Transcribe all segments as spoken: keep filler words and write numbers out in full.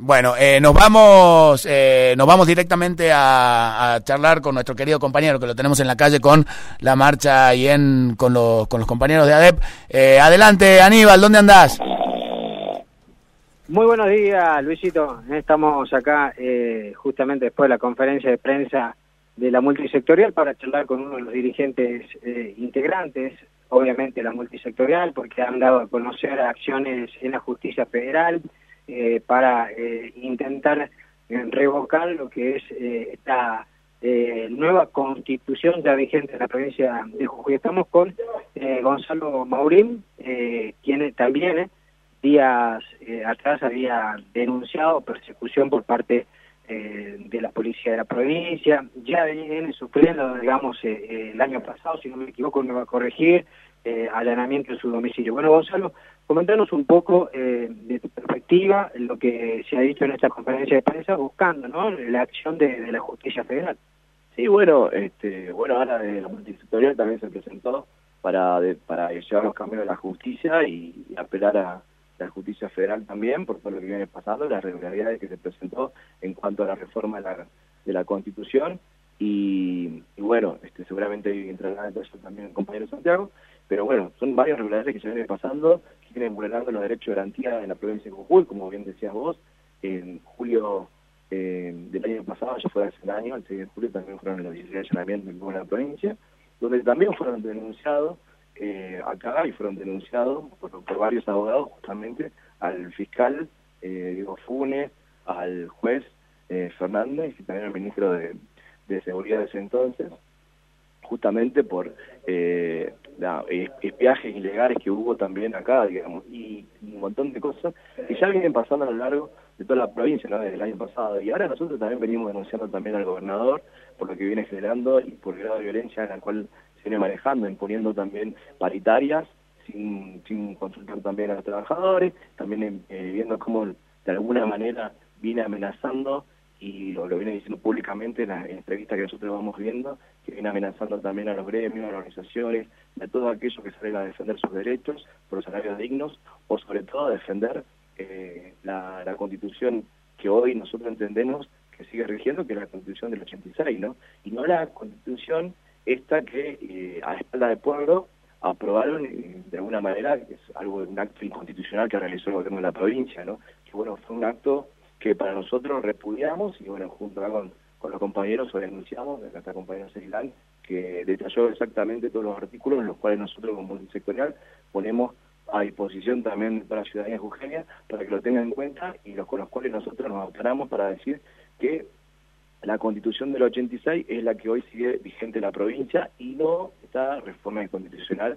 Bueno, eh, nos vamos eh, nos vamos directamente a, a charlar con nuestro querido compañero, que lo tenemos en la calle con la marcha y en con los, con los compañeros de ADEP. Eh, adelante, Aníbal, ¿dónde andás? Muy buenos días, Luisito. Estamos acá eh, justamente después de la conferencia de prensa de la multisectorial para charlar con uno de los dirigentes eh, integrantes, obviamente la multisectorial, porque han dado a conocer acciones en la justicia federal eh, para eh, intentar eh, revocar lo que es eh, esta eh, nueva constitución ya vigente en la provincia de Jujuy. Estamos con eh, Gonzalo Maurín, eh, quien también eh, días eh, atrás había denunciado persecución por parte eh, de la policía de la provincia. Ya viene sufriendo, digamos, eh, eh, el año pasado, si no me equivoco, me va a corregir, eh, allanamiento en su domicilio. Bueno, Gonzalo, comentanos un poco eh, de tu perspectiva, lo que se ha dicho en esta conferencia de prensa, buscando, ¿no?, la acción de, de la justicia federal. Sí, bueno, este, bueno, ahora de la multisectorial también se presentó para, de, para llevar los cambios de la justicia y, y apelar a la justicia federal también por todo lo que viene pasando, las irregularidades que se presentó en cuanto a la reforma de la, de la Constitución y, y bueno, este, seguramente entrará en eso también el compañero Santiago, pero bueno, son varias irregularidades que se vienen pasando, que vienen vulnerando los derechos de garantía en la provincia de Jujuy, como bien decías vos. En julio eh, del año pasado, ya fue hace un año, el seis de julio también fueron los dieciséis allanamientos en la provincia, donde también fueron denunciados Eh, acá y fueron denunciados por, por varios abogados justamente al fiscal eh, Diego Funes, al juez eh, Fernández y también al ministro de, de Seguridad de ese entonces, justamente por eh, la, espiajes ilegales que hubo también acá, digamos, y, y un montón de cosas que ya vienen pasando a lo largo de toda la provincia, ¿no?, desde el año pasado. Y ahora nosotros también venimos denunciando también al gobernador por lo que viene generando y por el grado de violencia en la cual se viene manejando, imponiendo también paritarias, sin, sin consultar también a los trabajadores, también eh, viendo cómo de alguna manera viene amenazando, y lo, lo viene diciendo públicamente en las entrevistas que nosotros vamos viendo, que viene amenazando también a los gremios, a las organizaciones, a todos aquellos que salen a defender sus derechos por salarios dignos, o sobre todo a defender eh, la, la Constitución que hoy nosotros entendemos que sigue rigiendo, que es la Constitución del ochenta y seis, ¿no? Y no la Constitución esta que eh, a espalda del pueblo aprobaron eh, de alguna manera, que es algo, un acto inconstitucional que realizó el gobierno de la provincia, ¿no? Que bueno, fue un acto que para nosotros repudiamos y bueno, junto acá con, con los compañeros hoy denunciamos, acá está el compañero Cerilán, que detalló exactamente todos los artículos en los cuales nosotros como multisectorial ponemos a disposición también para la ciudadanía jujeña para que lo tengan en cuenta y los con los cuales nosotros nos autoramos para decir que la Constitución del ochenta y seis es la que hoy sigue vigente en la provincia y no esta reforma constitucional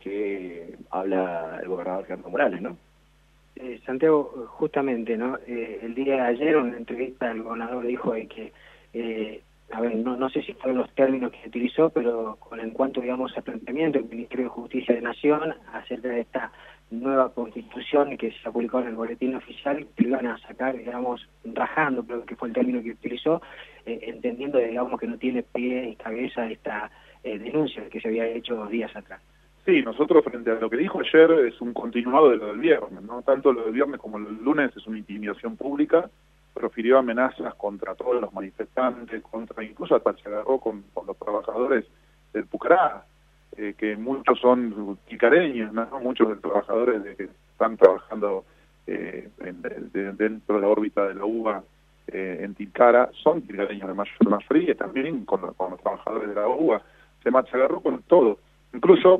que habla el gobernador Gerardo Morales, ¿no? Eh, Santiago, justamente, ¿no? Eh, el día de ayer, en una entrevista, el gobernador dijo de que, eh, a ver, no, no sé si fueron los términos que utilizó, pero con en cuanto, digamos, al planteamiento del Ministerio de Justicia de Nación acerca de esta nueva constitución que se ha publicado en el boletín oficial, que iban a sacar, digamos, rajando, creo que fue el término que utilizó, eh, entendiendo, digamos, que no tiene pie y cabeza esta eh, denuncia que se había hecho días atrás. Sí, nosotros frente a lo que dijo ayer es un continuado de lo del viernes, ¿no? Tanto lo del viernes como lo del lunes es una intimidación pública, profirió amenazas contra todos los manifestantes, contra incluso hasta se agarró con, con los trabajadores del Pucará, eh, que muchos son tilcareños, ¿no? Muchos de los trabajadores de que están trabajando eh, en, de, dentro de la órbita de la U B A eh, en Tilcara son tilcareños de Mayor Más Fría, también con, con los trabajadores de la U B A, se, se agarró con todo, incluso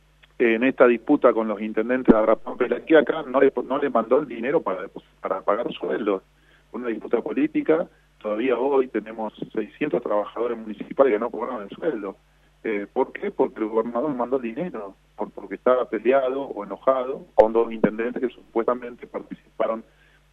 en esta disputa con los intendentes de Abrapampa, que acá no le, no le mandó el dinero para, para pagar sueldos. Una disputa política, todavía hoy tenemos seiscientos trabajadores municipales que no cobraron el sueldo. Eh, ¿Por qué? Porque el gobernador mandó el dinero, por, porque estaba peleado o enojado con dos intendentes que supuestamente participaron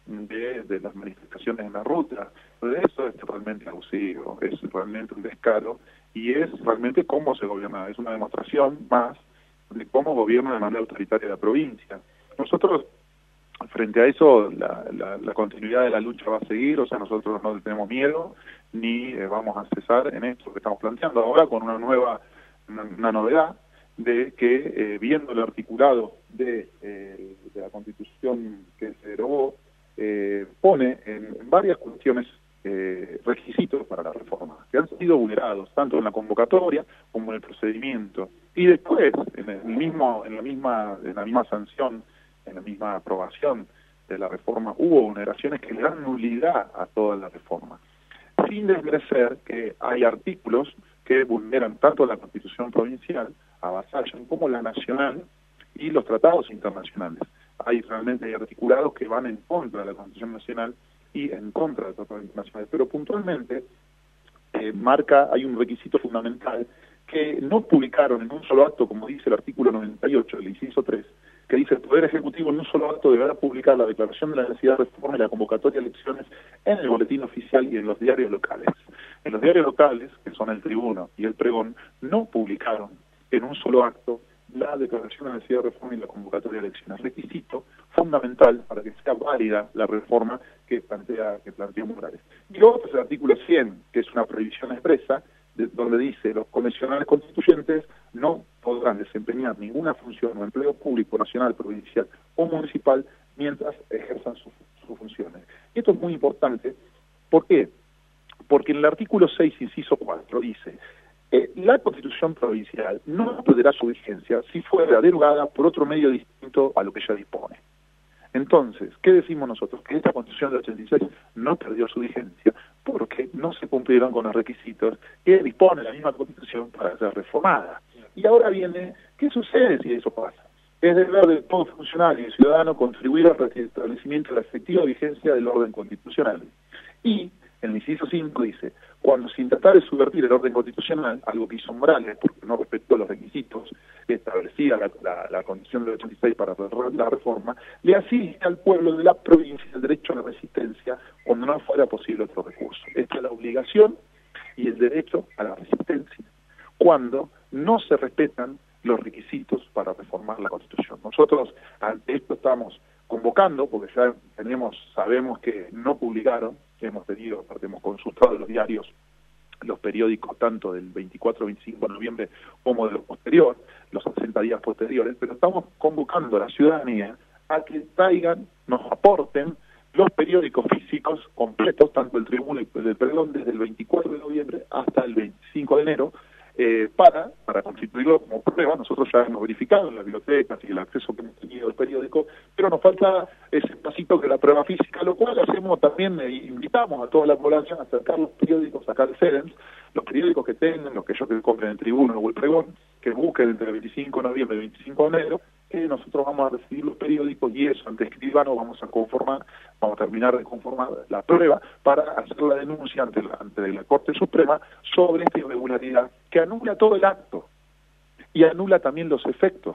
de, de las manifestaciones en la ruta. Entonces eso es realmente abusivo, es realmente un descaro, y es realmente cómo se gobierna, es una demostración más de cómo gobierna de manera autoritaria la provincia. Nosotros, frente a eso, la, la, la continuidad de la lucha va a seguir, o sea, nosotros no tenemos miedo, ni eh, vamos a cesar en esto que estamos planteando ahora con una nueva, una, una novedad, de que eh, viendo el articulado de, eh, de la Constitución que se derogó, eh, pone en, en varias cuestiones eh, requisitos para la reforma, que han sido vulnerados tanto en la convocatoria como en el procedimiento. Y después, en el mismo, en la misma, en la misma sanción, en la misma aprobación de la reforma, hubo vulneraciones que le dan nulidad a toda la reforma, sin desmerecer que hay artículos que vulneran tanto la Constitución provincial, avasallan, como la nacional y los tratados internacionales. Hay realmente hay articulados que van en contra de la Constitución nacional y en contra de los tratados internacionales, pero puntualmente eh, marca, hay un requisito fundamental que no publicaron en un solo acto, como dice el artículo noventa y ocho, el inciso tres, que dice: el Poder Ejecutivo en un solo acto deberá publicar la declaración de la necesidad de reforma y la convocatoria de elecciones en el boletín oficial y en los diarios locales. En los diarios locales, que son el Tribuno y el Pregón, no publicaron en un solo acto la declaración de la necesidad de reforma y la convocatoria de elecciones, requisito fundamental para que sea válida la reforma que plantea que plantea Morales. Y luego es el artículo cien, que es una prohibición expresa, de, donde dice: los convencionales constituyentes no podrán desempeñar ninguna función o empleo público, nacional, provincial o municipal mientras ejerzan sus su funciones. Y esto es muy importante. ¿Por qué? Porque en el artículo seis, inciso cuatro, dice: eh, la Constitución provincial no perderá su vigencia si fuera derogada por otro medio distinto a lo que ya dispone. Entonces, ¿qué decimos nosotros? Que esta Constitución del ochenta y seis no perdió su vigencia porque no se cumplieron con los requisitos que dispone la misma Constitución para ser reformada. Y ahora viene, ¿qué sucede si eso pasa? Es deber de todo funcionario y ciudadano contribuir al restablecimiento de la efectiva vigencia del orden constitucional. Y el inciso cinco dice: cuando se intentare subvertir el orden constitucional, algo que hizo Morales porque no respetó los requisitos que establecía la, la, la Constitución del ochenta y seis para la reforma, le asiste al pueblo de la provincia el derecho a la resistencia cuando no fuera posible otro recurso. Esta es la obligación y el derecho a la resistencia cuando no se respetan los requisitos para reformar la Constitución. Nosotros ante esto estamos convocando, porque ya tenemos, sabemos que no publicaron, hemos tenido, hemos consultado los diarios, los periódicos tanto del veinticuatro y veinticinco de noviembre como de lo posterior, los sesenta días posteriores, pero estamos convocando a la ciudadanía a que traigan, nos aporten los periódicos físicos completos, tanto el Tribuno y el Pregón, desde el veinticuatro de noviembre hasta el veinticinco de enero, Eh, para, para constituirlo como prueba. Nosotros ya hemos verificado en las bibliotecas y el acceso que hemos tenido al periódico, pero nos falta ese pasito que es la prueba física, lo cual hacemos también, eh, invitamos a toda la población a acercar los periódicos acá al CEDENS, los periódicos que tengan, los que ellos que compren el Tribuno o el Pregón, que busquen entre el veinticinco de noviembre y el veinticinco de enero, que nosotros vamos a recibir los periódicos y eso, ante escribano, vamos a conformar, vamos a terminar de conformar la prueba para hacer la denuncia ante la, ante la Corte Suprema sobre esta irregularidad que anula todo el acto y anula también los efectos.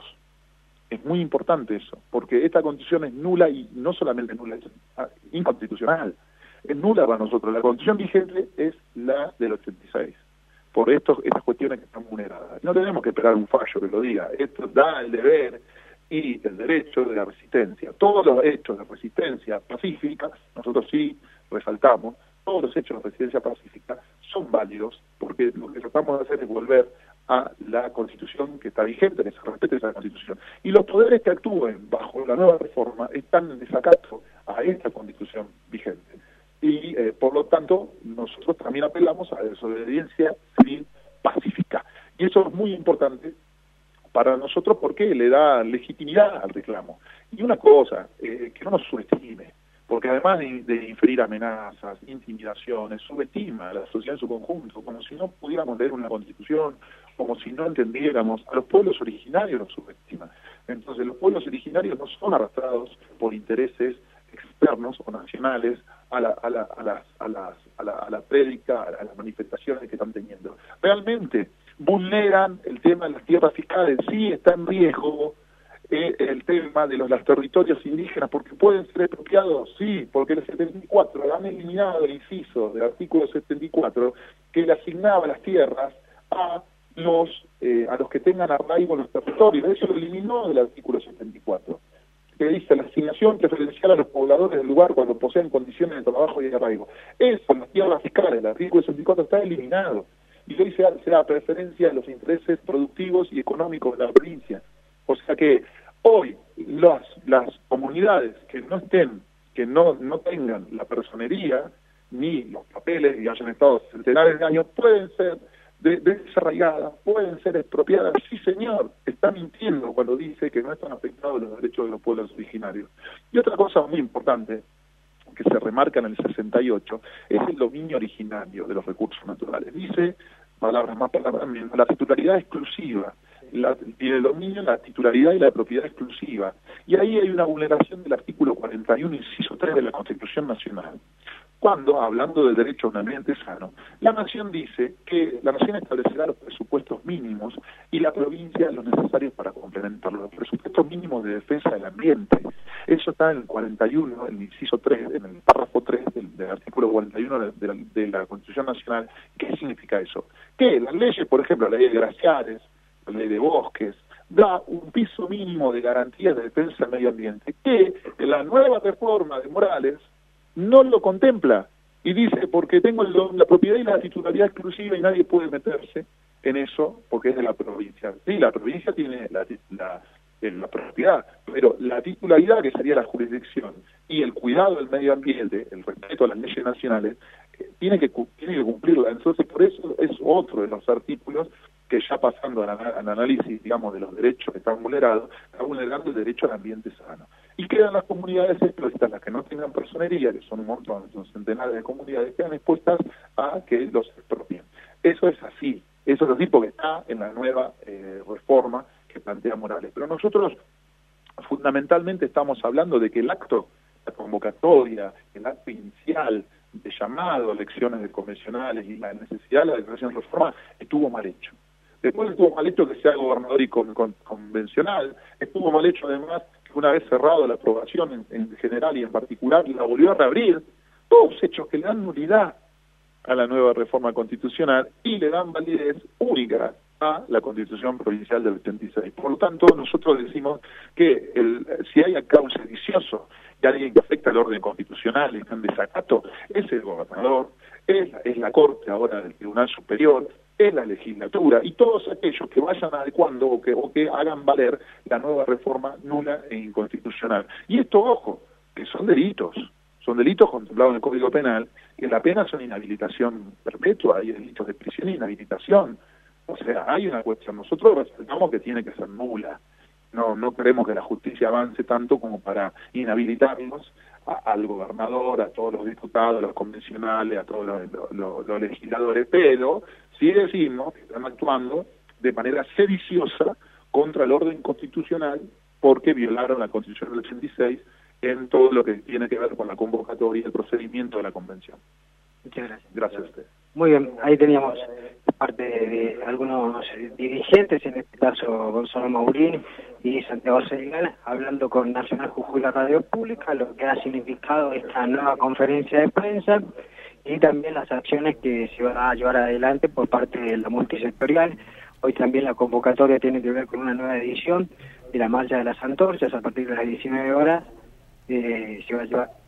Es muy importante eso, porque esta Constitución es nula y no solamente nula, es inconstitucional. Es nula para nosotros. La Constitución vigente es la del ochenta y seis. Por estos, estas cuestiones que están vulneradas. No tenemos que esperar un fallo que lo diga. Esto da el deber y el derecho de la resistencia. Todos los hechos de resistencia pacífica, nosotros sí resaltamos, todos los hechos de resistencia pacífica son válidos, porque lo que tratamos de hacer es volver a la Constitución que está vigente, que se respete esa Constitución. Y los poderes que actúen bajo la nueva reforma están en desacato a esta Constitución vigente. Y eh, por lo tanto, nosotros también apelamos a la desobediencia civil pacífica. Y eso es muy importante para nosotros porque le da legitimidad al reclamo. Y una cosa, eh, que no nos subestime, porque además de, de inferir amenazas, intimidaciones, subestima a la sociedad en su conjunto, como si no pudiéramos leer una Constitución, como si no entendiéramos. A los pueblos originarios los subestima. Entonces los pueblos originarios no son arrastrados por intereses externos o nacionales a la a la a las a las a la, a la prédica, a las manifestaciones que están teniendo. Realmente vulneran el tema de las tierras fiscales, sí está en riesgo eh, el tema de los, los territorios indígenas, porque pueden ser expropiados, sí, porque el setenta y cuatro han eliminado el inciso del artículo setenta y cuatro que le asignaba las tierras a los eh, a los que tengan arraigo en los territorios. Eso lo eliminó del artículo setenta y cuatro, que dice la asignación preferencial a los pobladores del lugar cuando poseen condiciones de trabajo y de arraigo. Eso en las tierras fiscales, el artículo setenta y cuatro está eliminado. Y hoy se da preferencia a los intereses productivos y económicos de la provincia. O sea que hoy las, las comunidades que no estén que no, no tengan la personería ni los papeles y hayan estado centenares de años pueden ser de, desarraigadas, pueden ser expropiadas. Sí, señor, está mintiendo cuando dice que no están afectados los derechos de los pueblos originarios. Y otra cosa muy importante que se remarca en el sesenta y ocho es el dominio originario de los recursos naturales. Dice, palabras más, palabras menos, la titularidad exclusiva. La, tiene el dominio, la titularidad y la propiedad exclusiva. Y ahí hay una vulneración del artículo cuarenta y uno, inciso tres de la Constitución Nacional. Cuando, hablando del derecho a un ambiente sano, la Nación dice que la Nación establecerá los presupuestos mínimos y la provincia los necesarios para complementarlos. Los presupuestos mínimos de defensa del ambiente. Eso está en el cuarenta y uno, en el inciso tres, en el párrafo tres del, del artículo cuarenta y uno de, de, la, de la Constitución Nacional. ¿Qué significa eso? Que las leyes, por ejemplo, la ley de glaciares, la ley de bosques, da un piso mínimo de garantías de defensa del medio ambiente, que la nueva reforma de Morales no lo contempla, y dice, porque tengo el, la propiedad y la titularidad exclusiva y nadie puede meterse en eso porque es de la provincia. Sí, la provincia tiene la, la, la propiedad, pero la titularidad, que sería la jurisdicción, y el cuidado del medio ambiente, el respeto a las leyes nacionales, eh, tiene que tiene que cumplirla. Entonces, por eso es otro de los artículos que, ya pasando al, al análisis, digamos, de los derechos que están vulnerados, está vulnerando el derecho al ambiente sano. Y quedan las comunidades expuestas, las que no tengan personería, que son un montón, son centenares de comunidades, quedan expuestas a que los expropien. Eso es así, eso es así porque está en la nueva eh, reforma que plantea Morales. Pero nosotros fundamentalmente estamos hablando de que el acto, la convocatoria, el acto inicial de llamado a elecciones de convencionales y la necesidad de la declaración de reforma estuvo mal hecho. Después estuvo mal hecho que sea gobernador y con, con, convencional, estuvo mal hecho además que una vez cerrado la aprobación en, en general y en particular, la volvió a reabrir, todos hechos que le dan nulidad a la nueva reforma constitucional y le dan validez única a la Constitución Provincial del ochenta y seis. Por lo tanto, nosotros decimos que el, si hay acá un sedicioso y alguien que afecta al orden constitucional y está en desacato, es el gobernador, es la, es la Corte ahora del Tribunal Superior, es la legislatura y todos aquellos que vayan adecuando o que, o que hagan valer la nueva reforma nula e inconstitucional. Y esto, ojo, que son delitos, son delitos contemplados en el Código Penal, que la pena son inhabilitación perpetua, hay delitos de prisión e inhabilitación. O sea, hay una cuestión, nosotros resaltamos que tiene que ser nula. No, no queremos que la justicia avance tanto como para inhabilitarnos a, al gobernador, a todos los diputados, a los convencionales, a todos los, los, los, los legisladores, pero sí decimos que están actuando de manera sediciosa contra el orden constitucional porque violaron la Constitución del ochenta y seis en todo lo que tiene que ver con la convocatoria y el procedimiento de la convención. Muchas gracias. Gracias a usted. Muy bien, ahí teníamos parte de, de algunos dirigentes, en este caso Gonzalo Maurín y Santiago Seligán, hablando con Nacional Jujuy, la radio pública, lo que ha significado esta nueva conferencia de prensa y también las acciones que se van a llevar adelante por parte de la multisectorial. Hoy también la convocatoria tiene que ver con una nueva edición de la Marcha de las Antorchas a partir de las diecinueve horas. Eh, se va a llevar